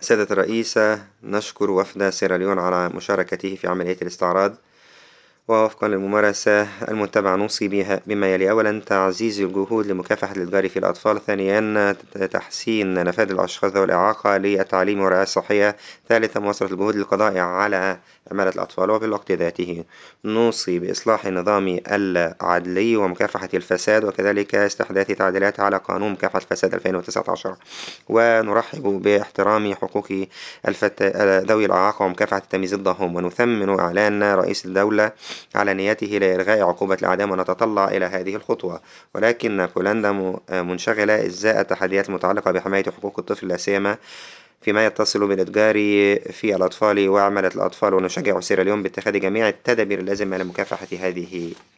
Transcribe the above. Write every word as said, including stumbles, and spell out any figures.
سيادة الرئيسة، نشكر وفد سيراليون على مشاركته في عملية الاستعراض. ووفقا للممارسة المتبعة نوصي بها بما يلي: أولا تعزيز الجهود لمكافحة الإتجار في الأطفال. ثانيا تحسين نفاذ الأشخاص ذوي الإعاقة للتعليم والرعاية الصحية. ثالثا مواصلة الجهود للقضاء على عمالة الأطفال. وفي الوقت ذاته نوصي بإصلاح النظام العدلي ومكافحة الفساد، وكذلك استحداث تعديلات على قانون مكافحة الفساد ألفين وتسعة عشر. ونرحب باحترام حقوق الفت... ذوي الإعاقة ومكافحة التمييز ضدهم. ونثمن إعلان رئيس الدولة على نيته لإلغاء عقوبة الإعدام، ونتطلع إلى هذه الخطوة. ولكن بولندا منشغلة إزاء التحديات المتعلقة بحماية حقوق الطفل، لا سيما فيما يتصل بالإتجار في الأطفال وعمالة الأطفال. ونشجع سيراليون باتخاذ جميع التدابير اللازمة لمكافحة هذه